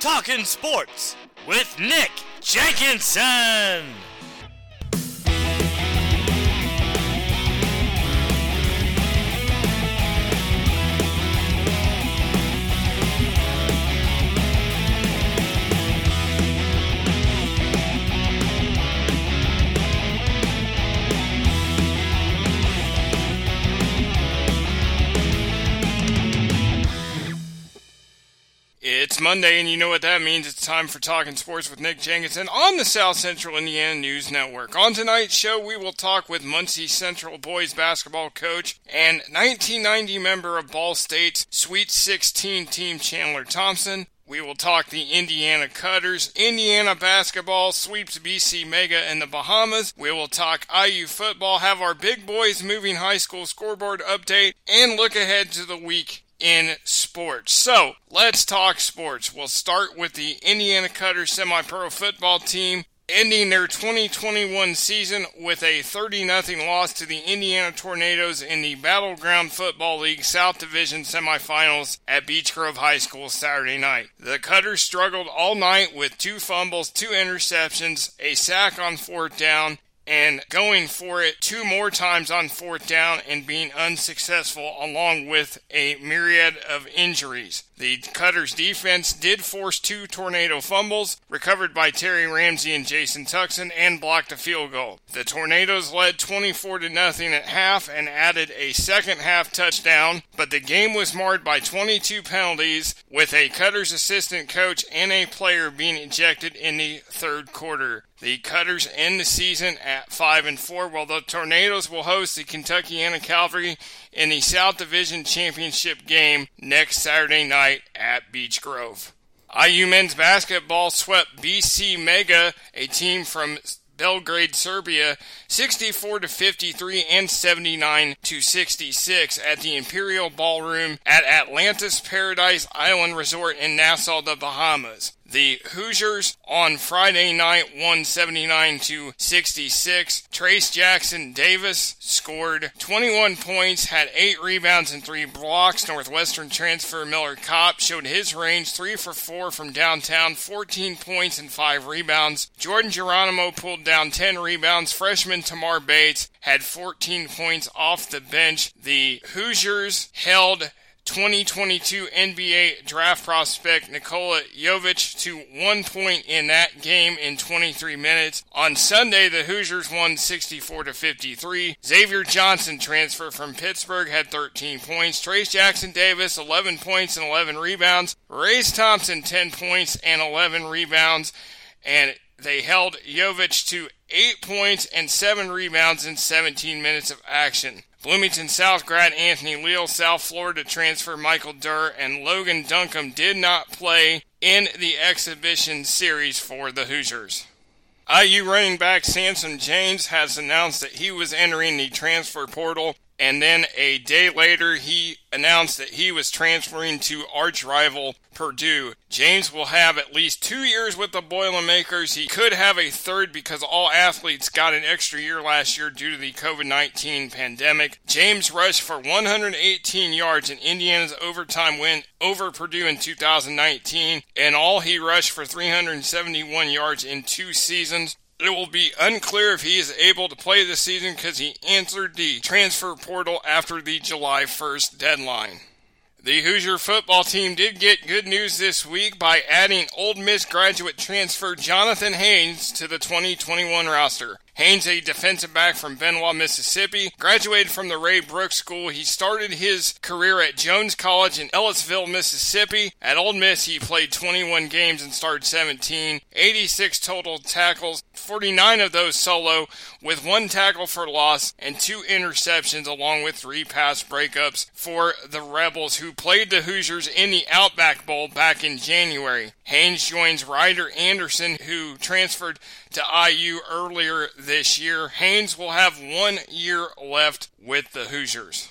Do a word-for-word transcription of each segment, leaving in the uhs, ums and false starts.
Talking Sports with Nick Jenkinson. It's Monday, and you know what that means. It's time for Talking Sports with Nick Jenkinson on the South Central Indiana News Network. On tonight's show, we will talk with Muncie Central boys basketball coach and nineteen ninety member of Ball State's Sweet sixteen team Chandler Thompson. We will talk the Indiana Cutters, Indiana basketball, sweeps B C Mega in the Bahamas. We will talk I U football, have our big boys moving high school scoreboard update, and look ahead to the week in sports. So, let's talk sports. We'll start with the Indiana Cutters semi-pro football team, ending their twenty twenty-one season with a thirty nothing loss to the Indiana Tornadoes in the Battleground Football League South Division semifinals at Beech Grove High School Saturday night. The Cutters struggled all night with two fumbles, two interceptions, a sack on fourth down, and going for it two more times on fourth down and being unsuccessful, along with a myriad of injuries. The Cutters defense did force two tornado fumbles, recovered by Terry Ramsey and Jason Tuckson, and blocked a field goal. The Tornadoes led twenty-four to nothing at half and added a second half touchdown, but the game was marred by twenty-two penalties, with a Cutters assistant coach and a player being ejected in the third quarter. The Cutters end the season at five and four, while the Tornadoes will host the Kentuckiana Cavalry in the South Division Championship game next Saturday night at Beech Grove. I U men's basketball swept B C Mega, a team from Belgrade, Serbia, sixty-four to fifty-three and seventy-nine to sixty-six at the Imperial Ballroom at Atlantis Paradise Island Resort in Nassau, the Bahamas. The Hoosiers on Friday night won seventy-nine to sixty-six. Trace Jackson Davis scored twenty-one points, had eight rebounds and three blocks. Northwestern transfer Miller Kopp showed his range, three for four from downtown, fourteen points and five rebounds. Jordan Geronimo pulled down ten rebounds. Freshman Tamar Bates had fourteen points off the bench. The Hoosiers held twenty twenty-two N B A draft prospect Nikola Jovic to one point in that game in twenty-three minutes. On Sunday, the Hoosiers won sixty-four to fifty-three. Xavier Johnson, transfer from Pittsburgh, had thirteen points. Trace Jackson Davis, eleven points and eleven rebounds. Race Thompson, ten points and eleven rebounds. And they held Jovic to eight points and seven rebounds in seventeen minutes of action. Bloomington South grad Anthony Leal, South Florida transfer Michael Durr, and Logan Duncombe did not play in the exhibition series for the Hoosiers. I U running back Samson James has announced that he was entering the transfer portal, and then a day later he announced that he was transferring to arch rival Purdue. James will have at least two years with the Boilermakers. He could have a third because all athletes got an extra year last year due to the covid nineteen pandemic. James rushed for one hundred eighteen yards in Indiana's overtime win over Purdue in two thousand nineteen. In all, he rushed for three hundred seventy-one yards in two seasons. It will be unclear if he is able to play this season because he entered the transfer portal after the July first deadline. The Hoosier football team did get good news this week by adding Ole Miss graduate transfer Jonathan Haynes to the twenty twenty-one roster. Haynes, a defensive back from Benoit, Mississippi, graduated from the Ray Brooks School. He started his career at Jones College in Ellisville, Mississippi. At Ole Miss, he played twenty-one games and started seventeen, eighty-six total tackles, forty-nine of those solo, with one tackle for loss and two interceptions, along with three pass breakups for the Rebels, who played the Hoosiers in the Outback Bowl back in January. Haynes joins Ryder Anderson, who transferred to I U earlier this year. Haynes will have one year left with the Hoosiers.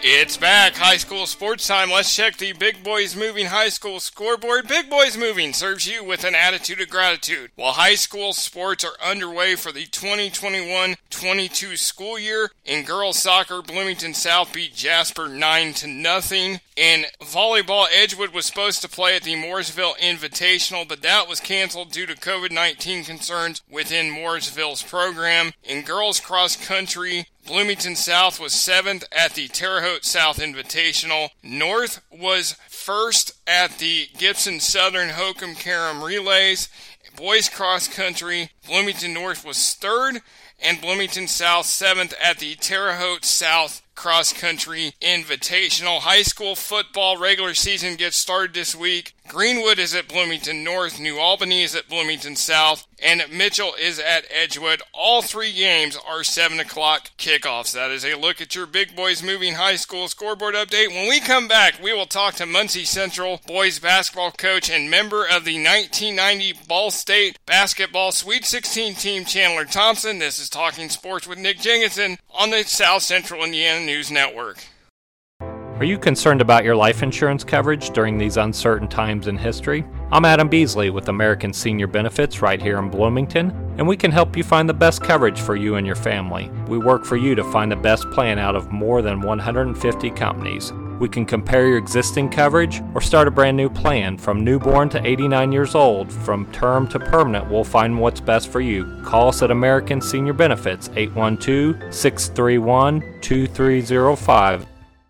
It's back. High school sports time. Let's check the Big Boys Moving High School scoreboard. Big Boys Moving serves you with an attitude of gratitude. While high school sports are underway for the twenty twenty-one twenty-two school year, in girls soccer, Bloomington South beat Jasper nine to nothing. In volleyball, Edgewood was supposed to play at the Mooresville Invitational, but that was canceled due to covid nineteen concerns within Mooresville's program. In girls cross country, Bloomington South was seventh at the Terre Haute South Invitational. North was first at the Gibson Southern Hokum Karam Relays. Boys cross country, Bloomington North was third, and Bloomington South seventh at the Terre Haute South Cross Country Invitational. High school football regular season gets started this week. Greenwood is at Bloomington North, New Albany is at Bloomington South, and Mitchell is at Edgewood. All three games are seven o'clock kickoffs. That is a look at your Big Boys Moving High School scoreboard update. When we come back, we will talk to Muncie Central boys basketball coach and member of the nineteen ninety Ball State basketball Sweet sixteen team, Chandler Thompson. This is Talking Sports with Nick Jenkinson on the South Central Indiana News Network. Are you concerned about your life insurance coverage during these uncertain times in history? I'm Adam Beasley with American Senior Benefits right here in Bloomington, and we can help you find the best coverage for you and your family. We work for you to find the best plan out of more than one hundred fifty companies. We can compare your existing coverage or start a brand new plan. From newborn to eighty-nine years old, from term to permanent, we'll find what's best for you. Call us at American Senior Benefits, eight one two, six three one, two three zero five.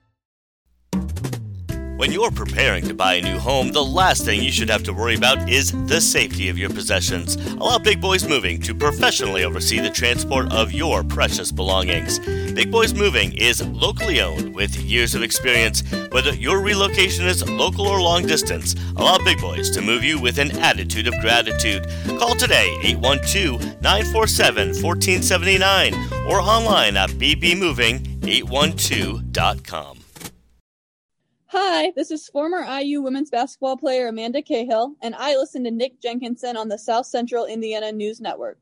When you're preparing to buy a new home, the last thing you should have to worry about is the safety of your possessions. Allow Big Boys Moving to professionally oversee the transport of your precious belongings. Big Boys Moving is locally owned with years of experience. Whether your relocation is local or long distance, allow Big Boys to move you with an attitude of gratitude. Call today, eight one two, nine four seven, one four seven nine, or online at b b moving eight one two dot com. Hi, this is former I U women's basketball player Amanda Cahill, and I listen to Nick Jenkinson on the South Central Indiana News Network.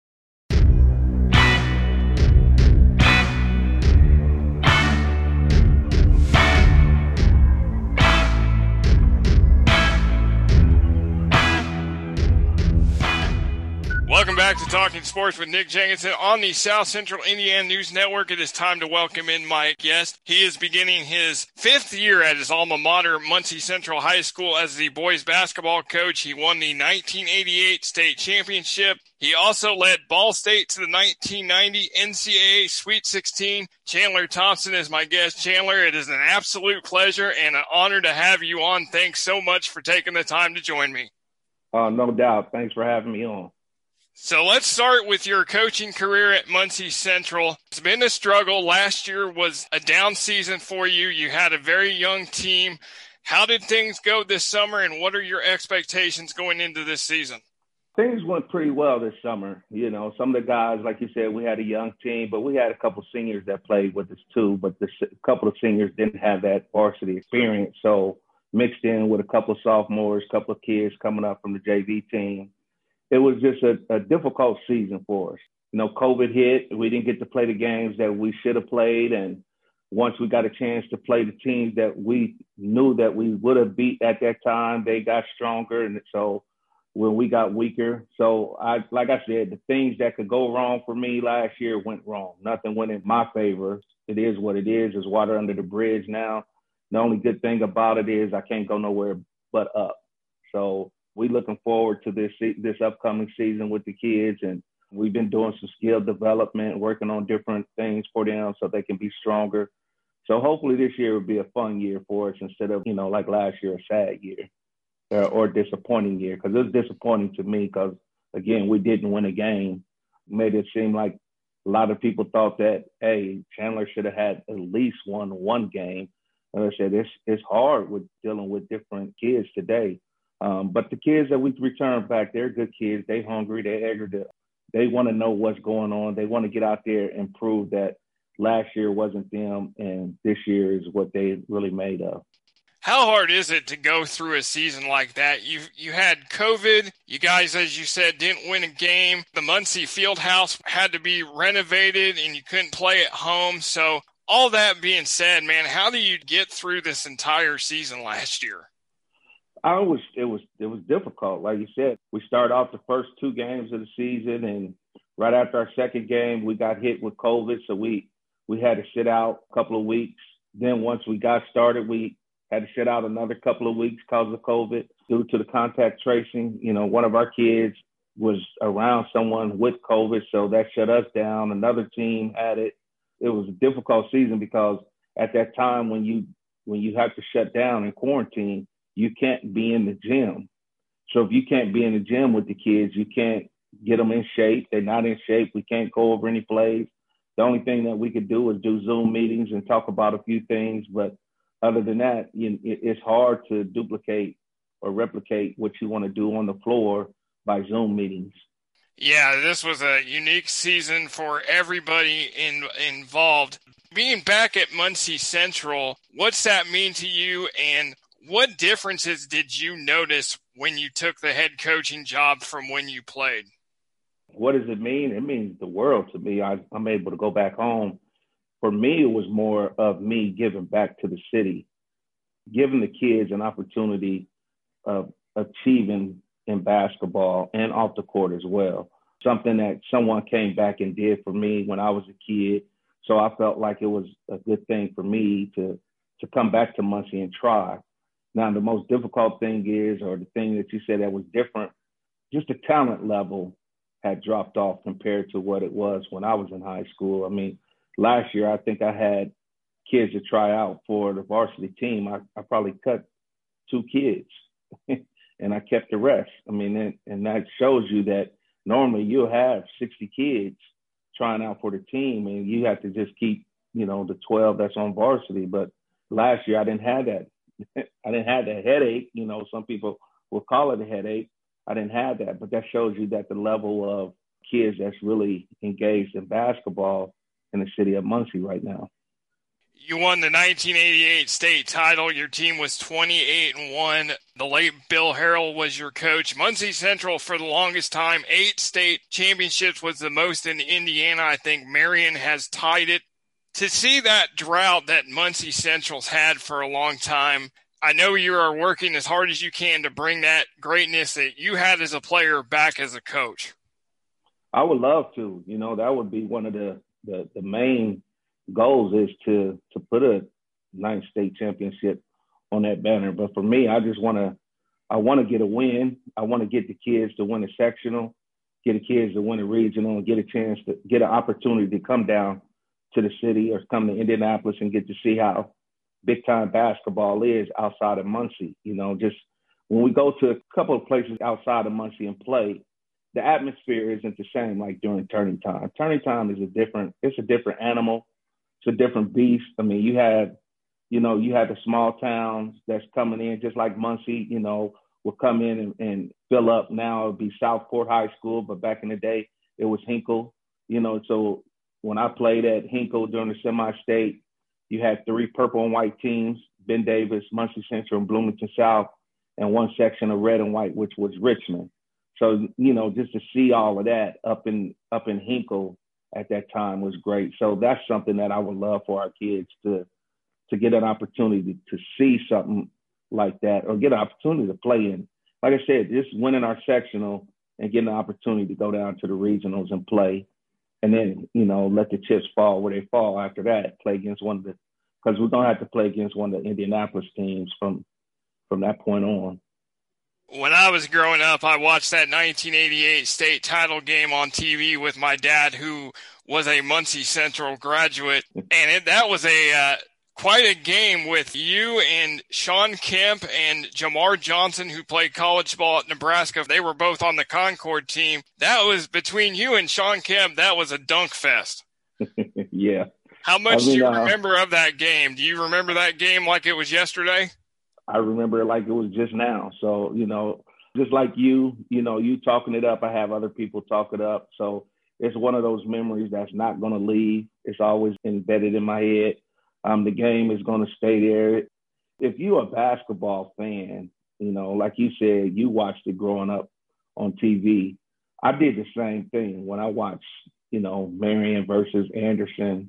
Welcome back to Talking Sports with Nick Jenkinson on the South Central Indiana News Network. It is time to welcome in my guest. He is beginning his fifth year at his alma mater, Muncie Central High School, as the boys basketball coach. He won the nineteen eighty-eight state championship. He also led Ball State to the nineteen ninety N C double A Sweet sixteen. Chandler Thompson is my guest. Chandler, it is an absolute pleasure and an honor to have you on. Thanks so much for taking the time to join me. Uh, no doubt. Thanks for having me on. So let's start with your coaching career at Muncie Central. It's been a struggle. Last year was a down season for you. You had a very young team. How did things go this summer, and what are your expectations going into this season? Things went pretty well this summer. You know, some of the guys, like you said, we had a young team, but we had a couple seniors that played with us too. But the, a couple of seniors didn't have that varsity experience. So mixed in with a couple of sophomores, a couple of kids coming up from the J V team. It was just a, a difficult season for us. You know, COVID hit. We didn't get to play the games that we should have played. And once we got a chance to play the teams that we knew that we would have beat at that time, they got stronger. And so when we got weaker, so I, like I said, the things that could go wrong for me last year went wrong. Nothing went in my favor. It is what it is. There's water under the bridge now. The only good thing about it is I can't go nowhere but up. So we're looking forward to this this upcoming season with the kids, and we've been doing some skill development, working on different things for them so they can be stronger. So hopefully this year will be a fun year for us instead of, you know, like last year, a sad year or, or disappointing year, because it was disappointing to me because, again, we didn't win a game. Made it seem like a lot of people thought that, hey, Chandler should have had at least won one game. And I said, it's, it's hard with dealing with different kids today. Um, but the kids that we return back, they're good kids. They hungry. They eager to. They want to know what's going on. They want to get out there and prove that last year wasn't them and this year is what they really made of. How hard is it to go through a season like that? You you had COVID. You guys, as you said, didn't win a game. The Muncie Fieldhouse had to be renovated, and you couldn't play at home. So All that being said, man, how do you get through this entire season last year? I was it was it was difficult. Like you said, we started off the first two games of the season, and right after our second game, we got hit with COVID, so we we had to sit out a couple of weeks. Then once we got started, we had to sit out another couple of weeks because of COVID due to the contact tracing. You know, one of our kids was around someone with COVID, so that shut us down. Another team had it. It was a difficult season because at that time when you when you have to shut down and quarantine, you can't be in the gym. So if you can't be in the gym with the kids, you can't get them in shape. They're not in shape. We can't go over any plays. The only thing that we could do is do Zoom meetings and talk about a few things. But other than that, you, it's hard to duplicate or replicate what you want to do on the floor by Zoom meetings. Yeah, this was a unique season for everybody in, involved. Being back at Muncie Central, what's that mean to you, and what differences did you notice when you took the head coaching job from when you played? What does it mean? It means the world to me. I, I'm able to go back home. For me, it was more of me giving back to the city, giving the kids an opportunity of achieving in basketball and off the court as well. Something that someone came back and did for me when I was a kid. So I felt like it was a good thing for me to, to come back to Muncie and try. Now, the most difficult thing is, or the thing that you said that was different, just the talent level had dropped off compared to what it was when I was in high school. I mean, last year, I think I had kids to try out for the varsity team. I, I probably cut two kids and I kept the rest. I mean, and, and that shows you that normally you'll have sixty kids trying out for the team and you have to just keep, you know, the twelve that's on varsity. But last year I didn't have that. I didn't have that headache. You know, some people will call it a headache. I didn't have that, but that shows you that the level of kids that's really engaged in basketball in the city of Muncie right now. You won the nineteen eighty-eight state title. Your team was twenty-eight and one. The late Bill Harrell was your coach. Muncie Central for the longest time, eight state championships was the most in Indiana. I think Marion has tied it. To see that drought that Muncie Central's had for a long time, I know you are working as hard as you can to bring that greatness that you had as a player back as a coach. I would love to. You know, that would be one of the, the, the main goals is to to put a ninth state championship on that banner. But for me, I just want to I want to get a win. I want to get the kids to win a sectional, get the kids to win a regional, and get a chance to get an opportunity to come down to the city or come to Indianapolis and get to see how big time basketball is outside of Muncie. You know, just when we go to a couple of places outside of Muncie and play, the atmosphere isn't the same like during turning time. Turning time is a different, it's a different animal. It's a different beast. I mean, you had, you know, you had the small towns that's coming in, just like Muncie, you know, will come in and, and fill up. Now it'll be Southport High School, but back in the day, it was Hinkle, you know. So when I played at Hinkle during the semi-state, you had three purple and white teams, Ben Davis, Muncie Central, and Bloomington South, and one section of red and white, which was Richmond. So, you know, just to see all of that up in up in Hinkle at that time was great. So that's something that I would love for our kids to to get an opportunity to see something like that or get an opportunity to play in. Like I said, just winning our sectional and getting an opportunity to go down to the regionals and play. And then, you know, let the chips fall where they fall after that, play against one of the, because we're going to have to play against one of the Indianapolis teams from from that point on. When I was growing up, I watched that nineteen eighty-eight state title game on T V with my dad, who was a Muncie Central graduate. And it, that was a uh, quite a game with you and Sean Kemp and Jamar Johnson, who played college ball at Nebraska. They were both on the Concord team. That was between you and Sean Kemp. That was a dunk fest. Yeah. How much I mean, do you uh, remember of that game? Do you remember that game like it was yesterday? I remember it like it was just now. So, you know, just like you, you know, you talking it up, I have other people talk it up. So it's one of those memories that's not going to leave. It's always embedded in my head. Um, the game is going to stay there. If you're a basketball fan, you know, like you said, you watched it growing up on T V. I did the same thing when I watched, you know, Marion versus Anderson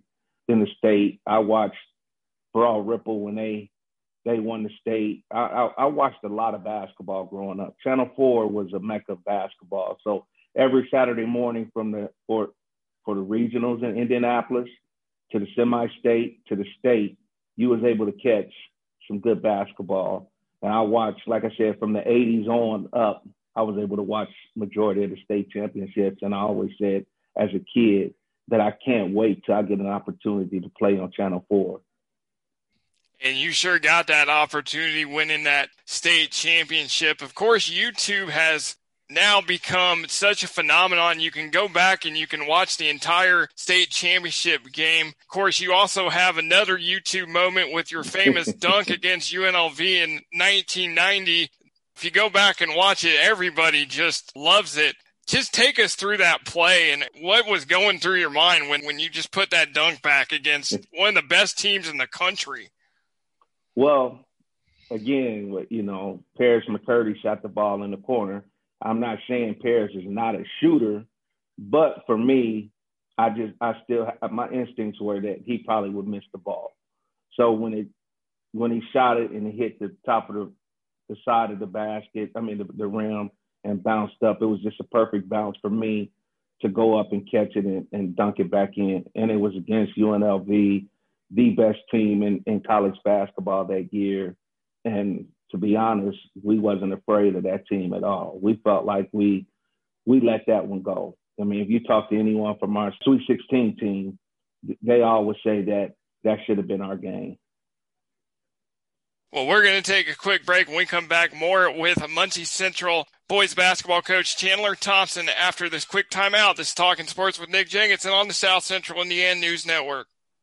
in the state. I watched Broad Ripple when they they won the state. I, I, I watched a lot of basketball growing up. Channel four was a mecca of basketball. So every Saturday morning from the for for the regionals in Indianapolis to the semi-state to the state, you was able to catch some good basketball. And I watched, like I said, from the eighties on up, I was able to watch majority of the state championships. And I always said as a kid that I can't wait till I get an opportunity to play on Channel four. And you sure got that opportunity winning that state championship. Of course, YouTube has now become such a phenomenon. You can go back and you can watch the entire state championship game. Of course, you also have another YouTube moment with your famous dunk against U N L V in nineteen ninety. If you go back and watch it, everybody just loves it. Just take us through that play and what was going through your mind when, when you just put that dunk back against one of the best teams in the country. Well, again, you know, Paris McCurdy shot the ball in the corner. I'm not saying Paris is not a shooter, but for me, I just, I still, my instincts were that he probably would miss the ball. So when it, when he shot it and it hit the top of the, the side of the basket, I mean, the, the rim and bounced up, it was just a perfect bounce for me to go up and catch it and, and dunk it back in. And it was against U N L V, the best team in, in college basketball that year. And to be honest, we wasn't afraid of that team at all. We felt like we we let that one go. I mean, if you talk to anyone from our Sweet sixteen team, they always say that that should have been our game. Well, we're going to take a quick break. When we come back, more with Muncie Central boys basketball coach Chandler Thompson after this quick timeout. This is Talking Sports with Nick Jenkinson on the South Central Indiana News Network.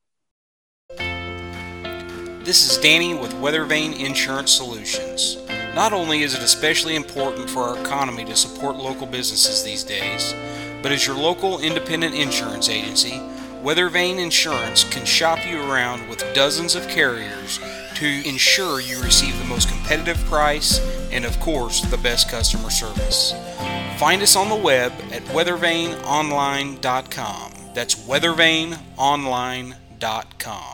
This is Danny with Weathervane Insurance Solutions. Not only is it especially important for our economy to support local businesses these days, but as your local independent insurance agency, Weathervane Insurance can shop you around with dozens of carriers to ensure you receive the most competitive price and, of course, the best customer service. Find us on the web at weathervane online dot com. That's weathervane online dot com.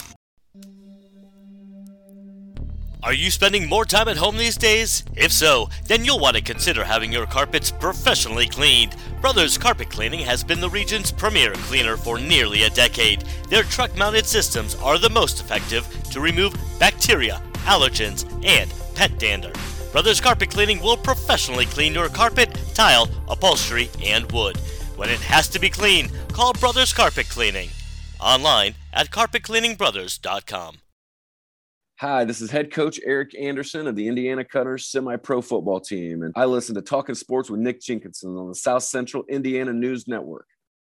Are you spending more time at home these days? If so, then you'll want to consider having your carpets professionally cleaned. Brothers Carpet Cleaning has been the region's premier cleaner for nearly a decade. Their truck-mounted systems are the most effective to remove bacteria, allergens, and pet dander. Brothers Carpet Cleaning will professionally clean your carpet, tile, upholstery, and wood. When it has to be clean, call Brothers Carpet Cleaning. Online at carpet cleaning brothers dot com. Hi, this is head coach Eric Anderson of the Indiana Cutters semi-pro football team, and I listen to Talking Sports with Nick Jenkinson on the South Central Indiana News Network.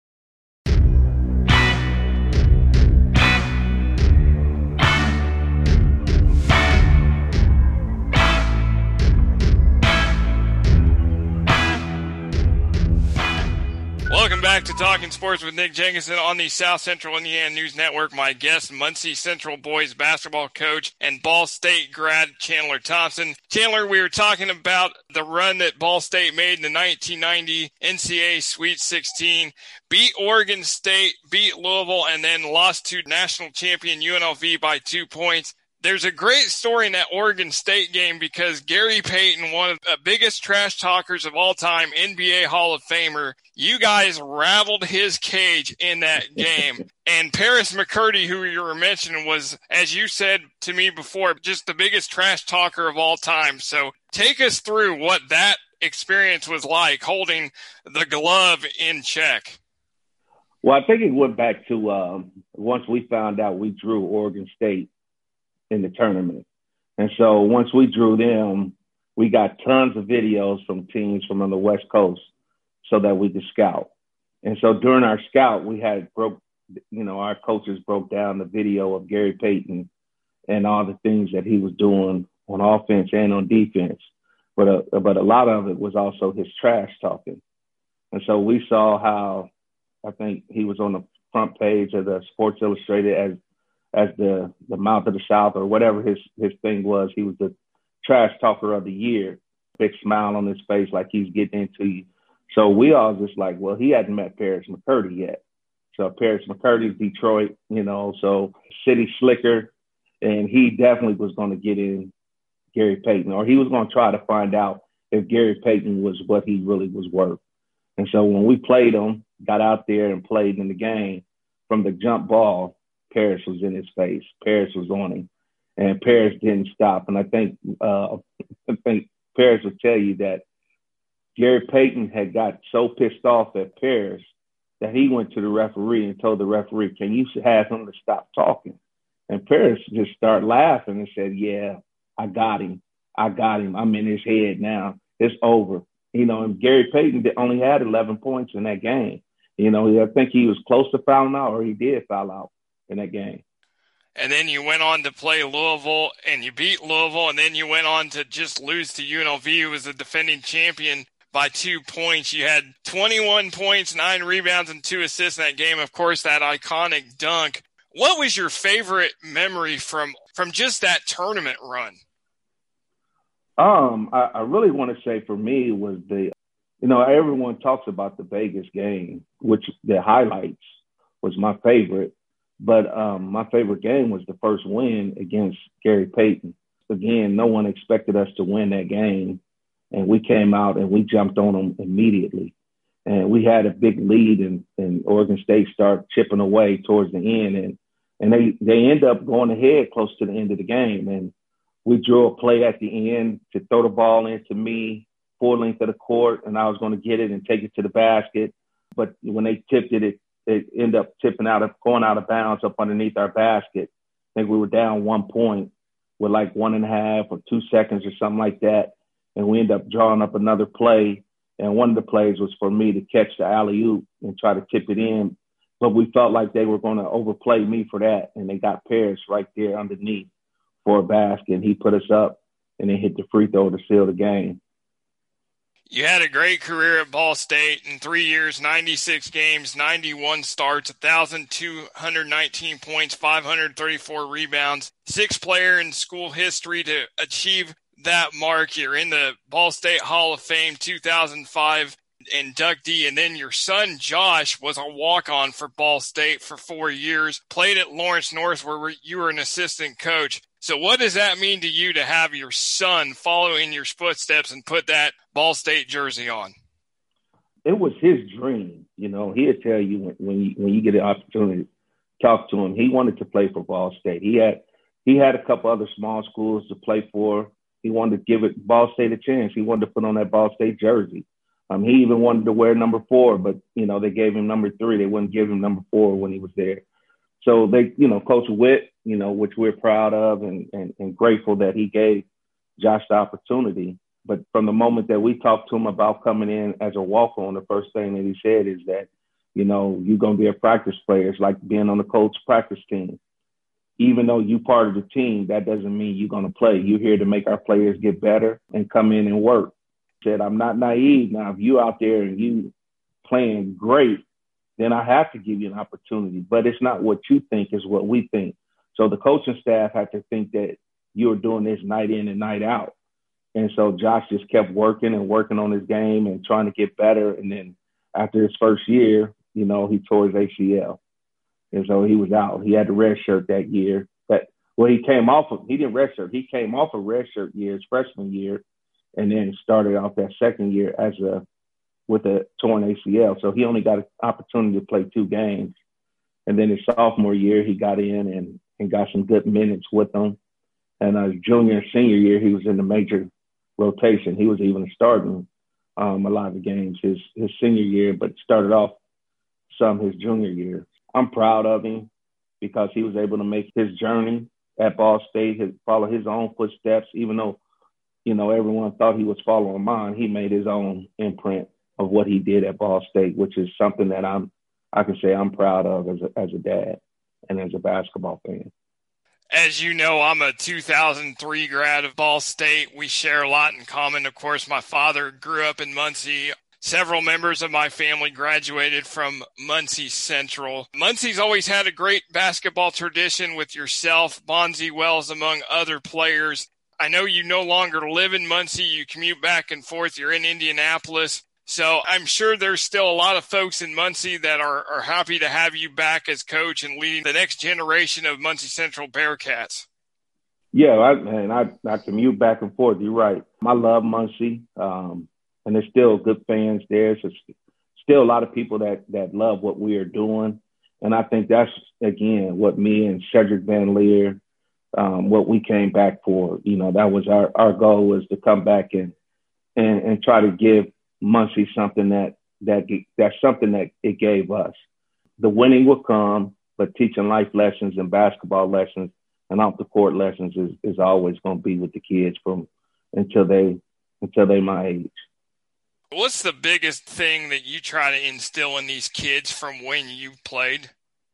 Welcome back to Talking Sports with Nick Jenkinson on the South Central Indiana News Network. My guest, Muncie Central boys basketball coach and Ball State grad Chandler Thompson. Chandler, we were talking about the run that Ball State made in the nineteen ninety N C A A Sweet sixteen, beat Oregon State, beat Louisville, and then lost to national champion U N L V by two points. There's a great story in that Oregon State game because Gary Payton, one of the biggest trash talkers of all time, N B A Hall of Famer, you guys rattled his cage in that game. And Paris McCurdy, who you were mentioning, was, as you said to me before, just the biggest trash talker of all time. So take us through what that experience was like, holding the glove in check. Well, I think it went back to um, once we found out we drew Oregon State in the tournament. And so once we drew them, we got tons of videos from teams from on the West Coast so that we could scout. And so during our scout, we had broke, you know, our coaches broke down the video of Gary Payton and all the things that he was doing on offense and on defense. But a, but a lot of it was also his trash talking. And so we saw how, I think he was on the front page of the Sports Illustrated as as the, the mouth of the South or whatever his, his thing was. He was the trash talker of the year, big smile on his face like he's getting into you. So we all just like, well, he hadn't met Paris McCurdy yet. So Paris McCurdy's Detroit, you know, so City Slicker, and he definitely was going to get in Gary Payton, or he was going to try to find out if Gary Payton was what he really was worth. And so when we played him, got out there and played in the game, from the jump ball, Paris was in his face. Paris was on him, and Paris didn't stop. And I think uh, I think Paris would tell you that Gary Payton had got so pissed off at Paris that he went to the referee and told the referee, "Can you have him to stop talking?" And Paris just started laughing and said, "Yeah, I got him. I got him. I'm in his head now. It's over." You know, and Gary Payton only had eleven points in that game. You know, I think he was close to fouling out, or he did foul out in that game. And then you went on to play Louisville, and you beat Louisville, and then you went on to just lose to U N L V, who was the defending champion, by two points. You had twenty-one points, nine rebounds, and two assists in that game. Of course, that iconic dunk. What was your favorite memory from, from just that tournament run? Um, I, I really want to say for me was the, you know, everyone talks about the Vegas game, which the highlights was my favorite. But um, my favorite game was the first win against Gary Payton. Again, no one expected us to win that game. And we came out and we jumped on them immediately. And we had a big lead, and, and Oregon State started chipping away towards the end. And, and they, they end up going ahead close to the end of the game. And we drew a play at the end to throw the ball into me, full length of the court, and I was going to get it and take it to the basket. But when they tipped it, it, it ended up tipping out of, going out of bounds up underneath our basket. I think we were down one point with like one and a half or two seconds or something like that. And we ended up drawing up another play. And one of the plays was for me to catch the alley-oop and try to tip it in. But we felt like they were going to overplay me for that. And they got Paris right there underneath for a basket. And he put us up and then hit the free throw to seal the game. You had a great career at Ball State in three years, ninety-six games, ninety-one starts, one thousand two hundred nineteen points, five hundred thirty-four rebounds, sixth player in school history to achieve that mark. You're in the Ball State Hall of Fame two thousand five inductee, and then your son Josh was a walk-on for Ball State for four years, played at Lawrence North where you were an assistant coach. So what does that mean to you to have your son follow in your footsteps and put that Ball State jersey on? It was his dream. You know, he'll tell you when, when you when you get an opportunity to talk to him, he wanted to play for Ball State. He had he had a couple other small schools to play for. He wanted to give it Ball State a chance. He wanted to put on that Ball State jersey. Um, he even wanted to wear number four, but, you know, they gave him number three. They wouldn't give him number four when he was there. So they, you know, Coach Witt, you know, which we're proud of and, and, and grateful that he gave Josh the opportunity. But from the moment that we talked to him about coming in as a walk-on, the first thing that he said is that, you know, you're going to be a practice player. It's like being on the coach practice team. Even though you're part of the team, that doesn't mean you're going to play. You're here to make our players get better and come in and work. He said, I'm not naive. Now, if you out there and you playing great, then I have to give you an opportunity. But it's not what you think, is what we think. So the coaching staff had to think that you're doing this night in and night out. And so Josh just kept working and working on his game and trying to get better. And then after his first year, you know, he tore his A C L. And so he was out. He had the red shirt that year. But well, he came off of, he didn't red shirt. He came off a red shirt year, his freshman year, and then started off that second year as a, with a torn A C L. So he only got an opportunity to play two games. And then his sophomore year, he got in and, and got some good minutes with them. And uh, junior and senior year, he was in the major rotation. He was even starting um, a lot of the games his, his senior year, but started off some his junior year. I'm proud of him because he was able to make his journey at Ball State, his, follow his own footsteps, even though, you know, everyone thought he was following mine. He made his own imprint of what he did at Ball State, which is something that I'm, I can say I'm proud of as a, as a dad and as a basketball fan. As you know, I'm a two thousand three grad of Ball State. We share a lot in common. Of course, my father grew up in Muncie. Several members of my family graduated from Muncie Central. Muncie's always had a great basketball tradition with yourself, Bonzi Wells, among other players. I know you no longer live in Muncie. You commute back and forth. You're in Indianapolis. So I'm sure there's still a lot of folks in Muncie that are, are happy to have you back as coach and leading the next generation of Muncie Central Bearcats. Yeah, I, man, I, I commute back and forth. You're right. I love Muncie, um, and there's still good fans there. So still a lot of people that, that love what we are doing. And I think that's, again, what me and Cedric Van Leer, um, what we came back for. You know, that was our, our goal, was to come back and, and, and try to give Muncie something that, that that's something that it gave us. The winning will come, but teaching life lessons and basketball lessons and off the court lessons is, is always going to be with the kids from until they until they my age. What's the biggest thing that you try to instill in these kids from when you played?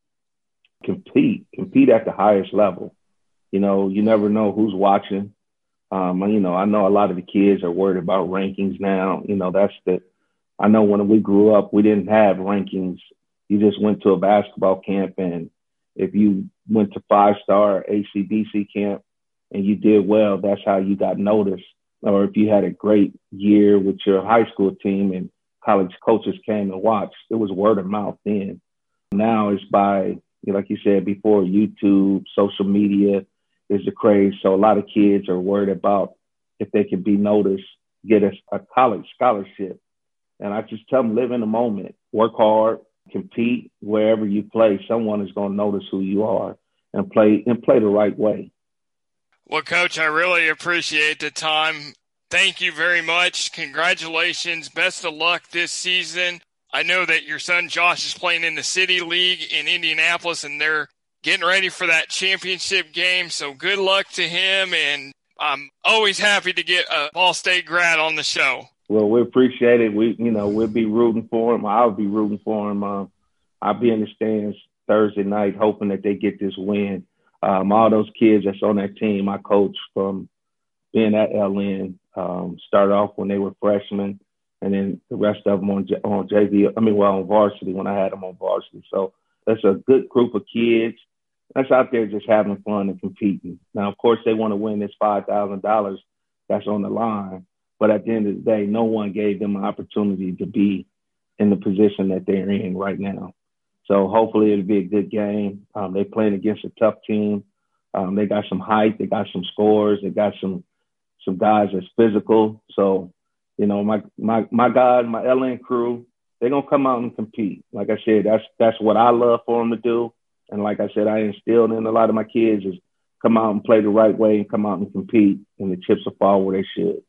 Compete, compete at the highest level. You know, you never know who's watching. Um, you know, I know a lot of the kids are worried about rankings now. You know, that's the. I know when we grew up, we didn't have rankings. You just went to a basketball camp, and if you went to five-star A C D C camp and you did well, that's how you got noticed. Or if you had a great year with your high school team and college coaches came and watched, it was word of mouth then. Now it's by, like you said before, YouTube, social media is the craze. So a lot of kids are worried about if they can be noticed, get a, a college scholarship. And I just tell them, live in the moment, work hard, compete wherever you play. Someone is going to notice who you are and play and play the right way. Well, Coach, I really appreciate the time. Thank you very much. Congratulations. Best of luck this season. I know that your son Josh is playing in the City League in Indianapolis, and they're getting ready for that championship game. So good luck to him, and I'm always happy to get a Ball State grad on the show. Well, we appreciate it. We, you know, we'll be rooting for him. I'll be rooting for him. Um, I'll be in the stands Thursday night, hoping that they get this win. Um, all those kids that's on that team, I coached from being at L N, um, started off when they were freshmen, and then the rest of them on, J- on J V, I mean, well, on varsity when I had them on varsity. So that's a good group of kids that's out there just having fun and competing. Now, of course, they want to win this five thousand dollars that's on the line, but at the end of the day, no one gave them an opportunity to be in the position that they're in right now. So hopefully it'll be a good game. Um, they're playing against a tough team. Um, they got some height. They got some scores. They got some some guys that's physical. So, you know, my my my guys, my L N crew, they're going to come out and compete. Like I said, that's that's what I love for them to do. And like I said, I instilled in a lot of my kids is come out and play the right way and come out and compete, and the chips will fall where they should.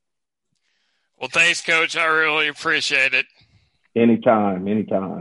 Well, thanks, Coach. I really appreciate it. Anytime, anytime.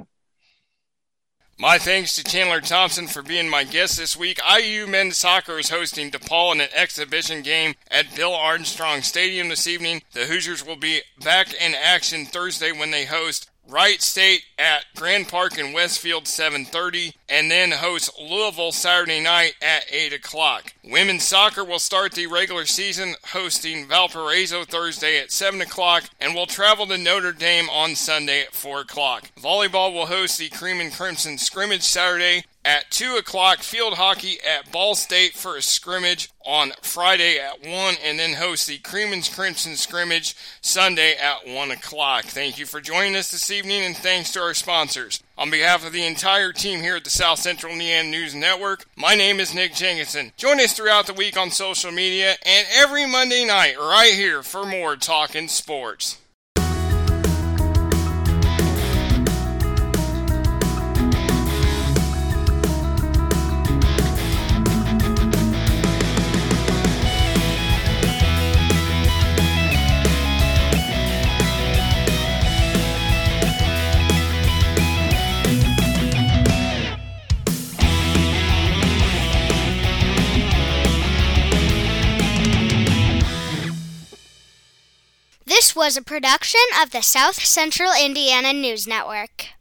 My thanks to Chandler Thompson for being my guest this week. I U men's soccer is hosting DePaul in an exhibition game at Bill Armstrong Stadium this evening. The Hoosiers will be back in action Thursday when they host Wright State at Grand Park in Westfield, seven thirty, and then host Louisville Saturday night at eight o'clock. Women's soccer will start the regular season hosting Valparaiso Thursday at seven o'clock, and will travel to Notre Dame on Sunday at four o'clock. Volleyball will host the Cream and Crimson scrimmage Saturday at two o'clock, field hockey at Ball State for a scrimmage on Friday at one, and then host the Cream and Crimson scrimmage Sunday at one o'clock. Thank you for joining us this evening, and thanks to our sponsors. On behalf of the entire team here at the South Central Indiana News Network, my name is Nick Jenkinson. Join us throughout the week on social media and every Monday night right here for more Talkin' Sports. This was a production of the South Central Indiana News Network.